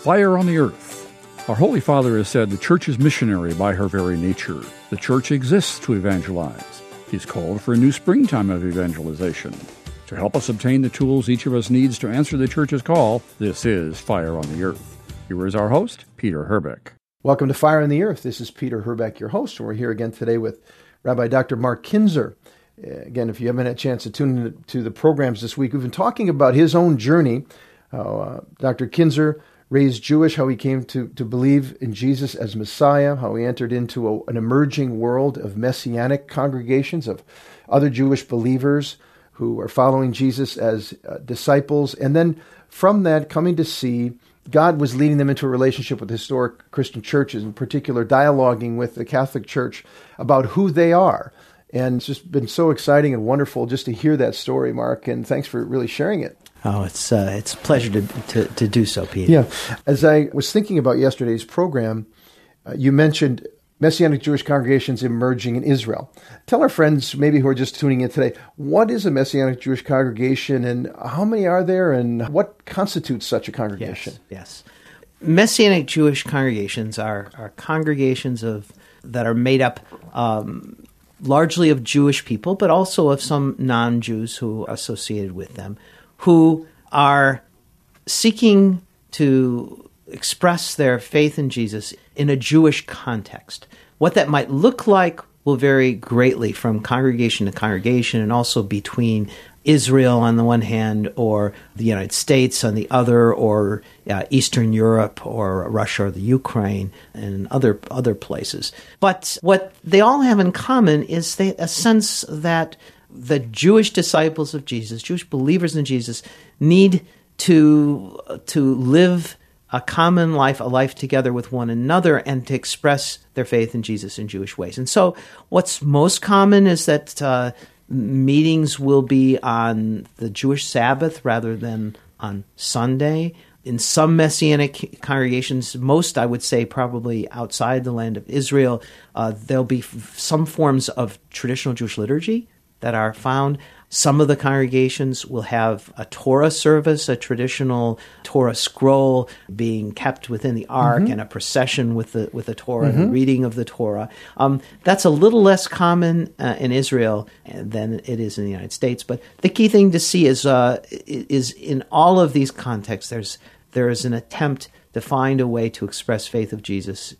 Fire on the Earth. Our Holy Father has said the Church is missionary by her very nature. The Church exists to evangelize. He's called for a new springtime of evangelization. To help us obtain the tools each of us needs to answer the Church's call, this is Fire on the Earth. Here is our host, Peter Herbeck. Welcome to Fire on the Earth. This is Peter Herbeck, your host, and we're here again today with Rabbi Dr. Mark Kinzer. Again, if you haven't had a chance to tune in to the programs this week, we've been talking about his own journey. Dr. Kinzer, raised Jewish, how he came to believe in Jesus as Messiah, how he entered into an emerging world of messianic congregations, of other Jewish believers who are following Jesus as disciples, and then from that coming to see God was leading them into a relationship with historic Christian churches, in particular dialoguing with the Catholic Church about who they are. And it's just been so exciting and wonderful just to hear that story, Mark, and thanks for really sharing it. Oh, it's a pleasure to do so, Pete. Yeah. As I was thinking about yesterday's program, you mentioned Messianic Jewish congregations emerging in Israel. Tell our friends, maybe who are just tuning in today, what is a Messianic Jewish congregation and how many are there and what constitutes such a congregation? Yes. Messianic Jewish congregations are congregations that are made up largely of Jewish people, but also of some non-Jews who are associated with them, who are seeking to express their faith in Jesus in a Jewish context. What that might look like will vary greatly from congregation to congregation and also between Israel on the one hand or the United States on the other, or Eastern Europe or Russia or the Ukraine and other places. But what they all have in common is a sense that the Jewish disciples of Jesus, Jewish believers in Jesus, need to live a common life, a life together with one another, and to express their faith in Jesus in Jewish ways. And so what's most common is that meetings will be on the Jewish Sabbath rather than on Sunday. In some Messianic congregations, most I would say probably outside the land of Israel, there'll be some forms of traditional Jewish liturgy that are found. Some of the congregations will have a Torah service, a traditional Torah scroll being kept within the ark, and a procession with the Torah, and the reading of the Torah. That's a little less common in Israel than it is in the United States. But the key thing to see is in all of these contexts, there is an attempt to find a way to express faith of Jesus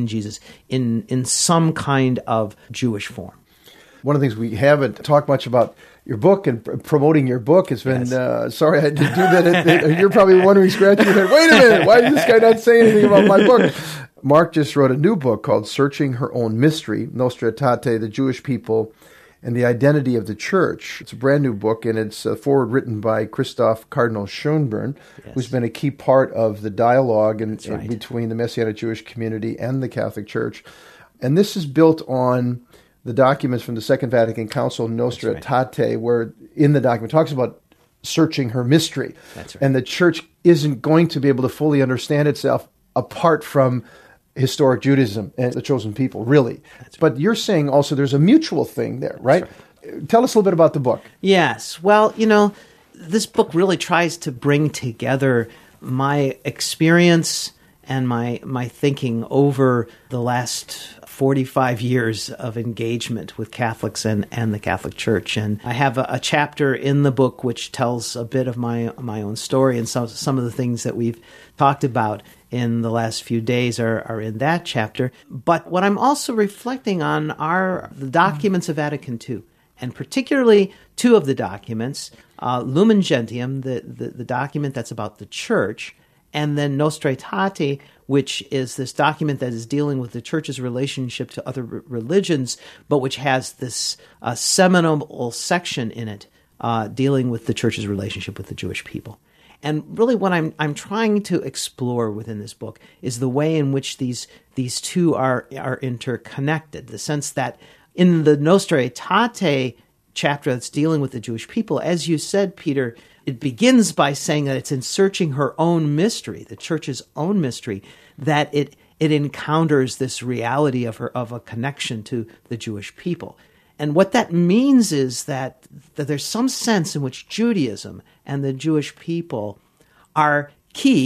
in some kind of Jewish form. One of the things we haven't talked much about your book and promoting your book has been, sorry I had to do that. You're probably wondering, scratching your head, wait a minute, why is this guy not saying anything about my book? Mark just wrote a new book called Searching Her Own Mystery, Nostra Aetate, the Jewish People and the Identity of the Church. It's a brand new book, and it's forward written by Christoph Cardinal Schoenborn, who's been a key part of the dialogue between the Messianic Jewish community and the Catholic Church. And this is built on the documents from the Second Vatican Council, Nostra Aetate, where in the document talks about searching her mystery. That's right. And the Church isn't going to be able to fully understand itself apart from historic Judaism and the chosen people, really. That's right. But you're saying also there's a mutual thing there, right? Tell us a little bit about the book. Yes. Well, this book really tries to bring together my experience and my thinking over the last 45 years of engagement with Catholics and the Catholic Church. And I have a chapter in the book which tells a bit of my own story, and some of the things that we've talked about in the last few days are in that chapter. But what I'm also reflecting on are the documents of Vatican II, and particularly two of the documents, Lumen Gentium, the document that's about the Church, and then Nostra Aetate, which is this document that is dealing with the Church's relationship to other religions, but which has this seminal section in it dealing with the Church's relationship with the Jewish people. And really what I'm trying to explore within this book is the way in which these two are interconnected, the sense that in the Nostra Aetate chapter that's dealing with the Jewish people, as you said, Peter, it begins by saying that it's in searching her own mystery, the Church's own mystery, that it encounters this reality of a connection to the Jewish people. And what that means is that there's some sense in which Judaism and the Jewish people are key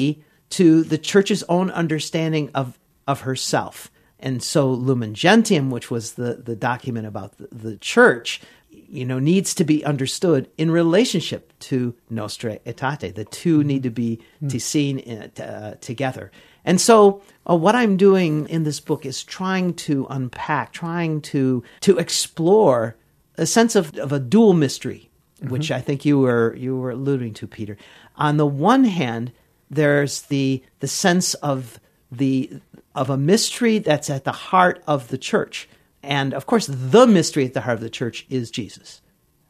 to the church's own understanding of herself. And so Lumen Gentium, which was the document about the church, needs to be understood in relationship to Nostra Aetate. The two need to be seen together. And so what I'm doing in this book is trying to unpack, trying to explore a sense of a dual mystery, which I think you were alluding to, Peter. On the one hand, there's the sense of a mystery that's at the heart of the church. And of course, the mystery at the heart of the church is Jesus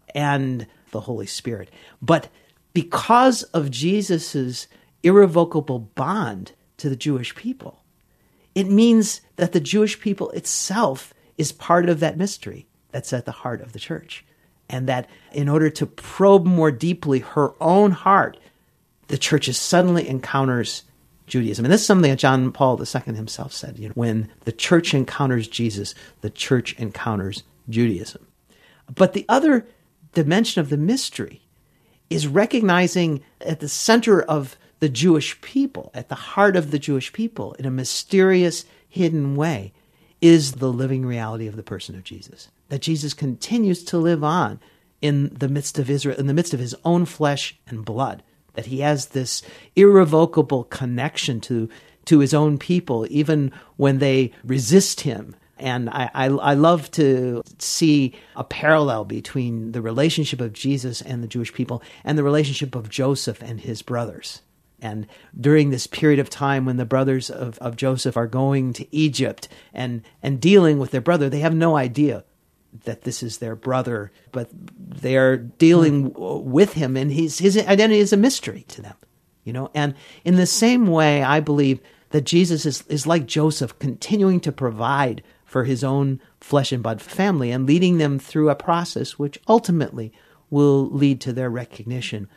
and the Holy Spirit. But because of Jesus's irrevocable bond to the Jewish people, it means that the Jewish people itself is part of that mystery that's at the heart of the church. And that in order to probe more deeply her own heart, the church suddenly encounters Judaism. And this is something that John Paul II himself said. When the church encounters Jesus, the church encounters Judaism. But the other dimension of the mystery is recognizing at the center of the Jewish people, at the heart of the Jewish people, in a mysterious, hidden way, is the living reality of the person of Jesus. That Jesus continues to live on in the midst of Israel, in the midst of his own flesh and blood. That he has this irrevocable connection to his own people, even when they resist him. And I love to see a parallel between the relationship of Jesus and the Jewish people and the relationship of Joseph and his brothers. And during this period of time when the brothers of Joseph are going to Egypt and dealing with their brother, they have no idea that this is their brother, but they are dealing with him, and his identity is a mystery to them, And in the same way, I believe that Jesus is like Joseph, continuing to provide for his own flesh and blood family and leading them through a process which ultimately will lead to their recognition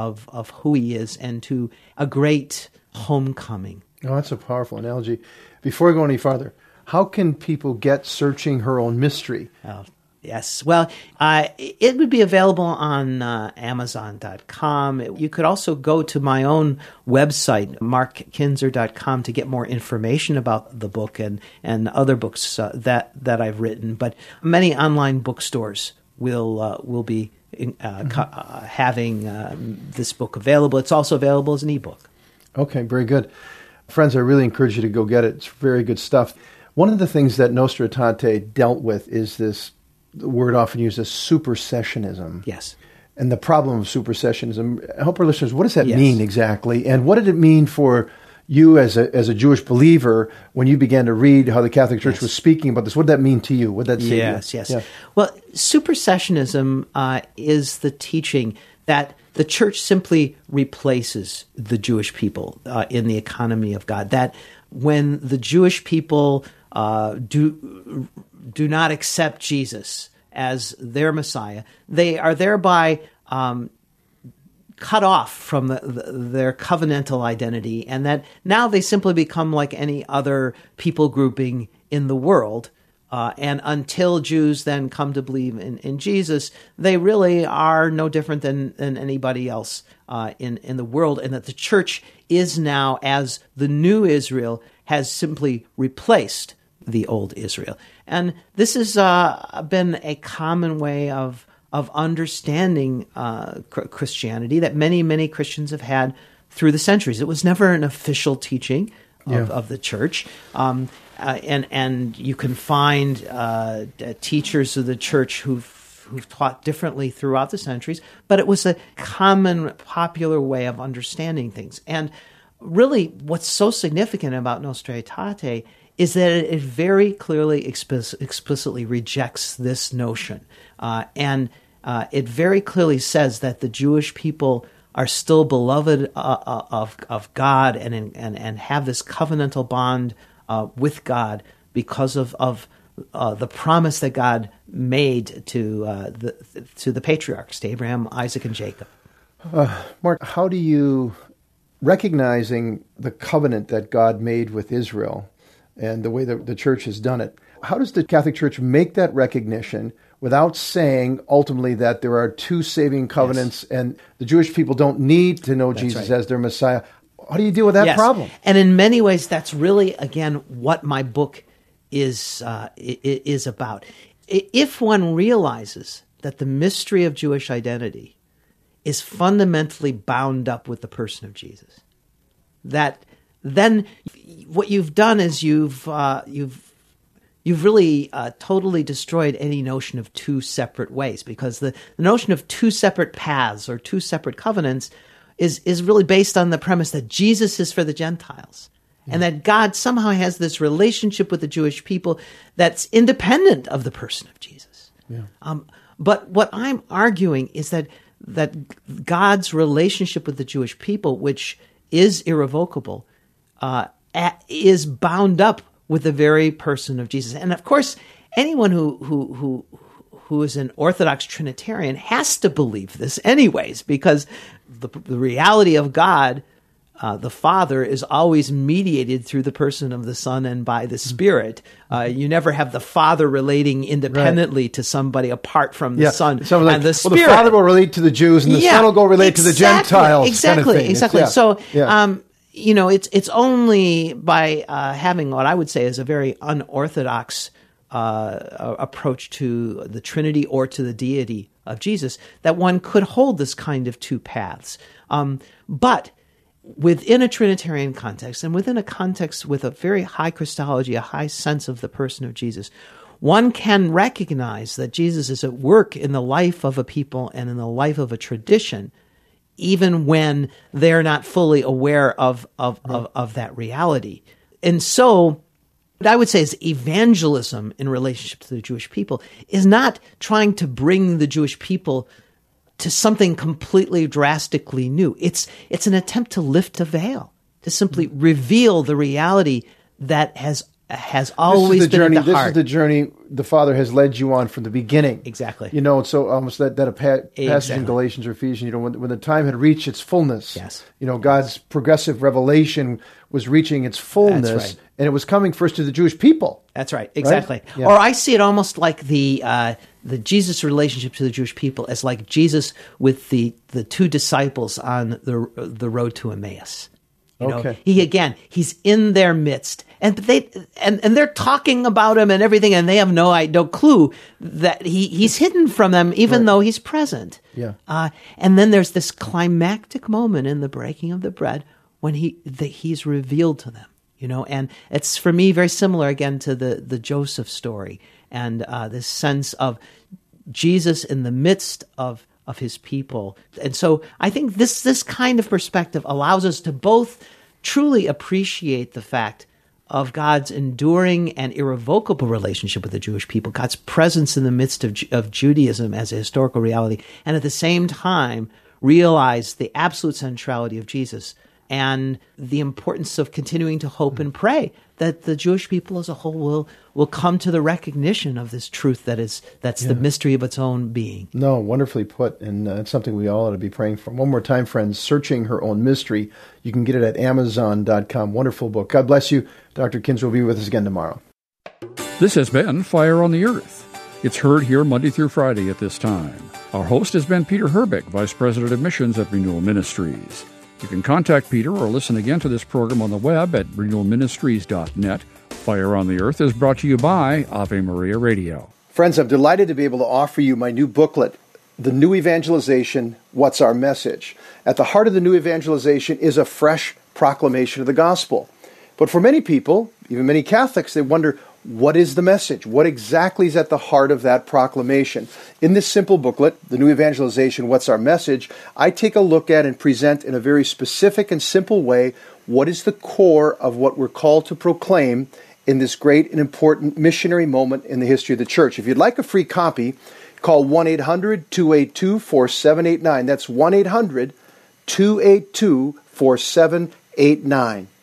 of who he is and to a great homecoming. Oh, that's a powerful analogy. Before we go any farther, how can people get Searching Her Own Mystery? Oh, yes. Well, it would be available on Amazon.com. You could also go to my own website, markkinzer.com, to get more information about the book and other books that I've written. But many online bookstores will be having this book available. It's also available as an ebook. Okay, very good. Friends, I really encourage you to go get it. It's very good stuff. One of the things that Nostra Aetate dealt with is this word often used as supersessionism. Yes. And the problem of supersessionism. Help our listeners, what does that mean exactly? And what did it mean for you as a Jewish believer when you began to read how the Catholic Church was speaking about this? What did that mean to you? What did that say to you? Yes. Yeah. Well, supersessionism is the teaching that the church simply replaces the Jewish people in the economy of God. That when the Jewish people do not accept Jesus as their Messiah, they are thereby cut off from their covenantal identity, and that now they simply become like any other people grouping in the world. And until Jews then come to believe in Jesus, they really are no different than anybody else in the world, and that the church is now, as the new Israel, has simply replaced the old Israel. And this has been a common way of understanding Christianity that many, many Christians have had through the centuries. It was never an official teaching of the church. And you can find teachers of the church who've taught differently throughout the centuries, but it was a common, popular way of understanding things. And really, what's so significant about Nostra Aetate is that it very clearly, explicitly rejects this notion. And it very clearly says that the Jewish people are still beloved of God and have this covenantal bond with God because of the promise that God made to the patriarchs, to Abraham, Isaac, and Jacob. Mark, how do you, recognizing the covenant that God made with Israel and the way that the church has done it, how does the Catholic Church make that recognition without saying ultimately that there are two saving covenants and the Jewish people don't need to know Jesus as their Messiah? How do you deal with that Yes. problem? And in many ways, that's really, again, what my book is about. If one realizes that the mystery of Jewish identity is fundamentally bound up with the person of Jesus, that then what you've done is you've really totally destroyed any notion of two separate ways, because the notion of two separate paths or two separate covenants is really based on the premise that Jesus is for the Gentiles. And that God somehow has this relationship with the Jewish people that's independent of the person of Jesus. Yeah. But what I'm arguing is that God's relationship with the Jewish people, which is irrevocable, is bound up with the very person of Jesus. And of course, anyone who is an Orthodox Trinitarian has to believe this anyways, because the reality of God, the Father, is always mediated through the person of the Son and by the Spirit. You never have the Father relating independently to somebody apart from the Son Like, and the Spirit. Well, the Father will relate to the Jews, and the Son will go relate to the Gentiles. Exactly, kind of thing. exactly. Yeah. It's only by having what I would say is a very unorthodox approach to the Trinity or to the deity of Jesus that one could hold this kind of two paths. But within a Trinitarian context, and within a context with a very high Christology, a high sense of the person of Jesus, one can recognize that Jesus is at work in the life of a people and in the life of a tradition, even when they're not fully aware of that reality. And so what I would say is evangelism in relationship to the Jewish people is not trying to bring the Jewish people to something completely drastically new. It's an attempt to lift a veil, to simply reveal the reality that has always been at the heart. This is the journey the Father has led you on from the beginning. Exactly. So almost that passage in Galatians or Ephesians, when the time had reached its fullness, yes. God's progressive revelation was reaching its fullness, That's right. and it was coming first to the Jewish people. That's right, exactly. Right? Yeah. Or I see it almost like the Jesus relationship to the Jewish people as like Jesus with the two disciples on the road to Emmaus. He's in their midst, and they're talking about him and everything, and they have no clue that he's hidden from them, even though he's present. Yeah. And then there's this climactic moment in the breaking of the bread when he's revealed to them. And it's for me very similar again to the Joseph story and this sense of Jesus in the midst of his people. And so I think this kind of perspective allows us to both truly appreciate the fact of God's enduring and irrevocable relationship with the Jewish people, God's presence in the midst of Judaism as a historical reality, and at the same time realize the absolute centrality of Jesus and the importance of continuing to hope and pray that the Jewish people as a whole will come to the recognition of this truth that's the mystery of its own being. No, wonderfully put, and it's something we all ought to be praying for. One more time, friends, Searching Her Own Mystery. You can get it at Amazon.com. Wonderful book. God bless you. Dr. Kinzer will be with us again tomorrow. This has been Fire on the Earth. It's heard here Monday through Friday at this time. Our host has been Peter Herbeck, Vice President of Missions at Renewal Ministries. You can contact Peter or listen again to this program on the web at renewalministries.net. Fire on the Earth is brought to you by Ave Maria Radio. Friends, I'm delighted to be able to offer you my new booklet, The New Evangelization, What's Our Message? At the heart of the new evangelization is a fresh proclamation of the gospel. But for many people, even many Catholics, they wonder, what is the message? What exactly is at the heart of that proclamation? In this simple booklet, The New Evangelization, What's Our Message?, I take a look at and present in a very specific and simple way what is the core of what we're called to proclaim in this great and important missionary moment in the history of the church. If you'd like a free copy, call 1-800-282-4789. That's 1-800-282-4789.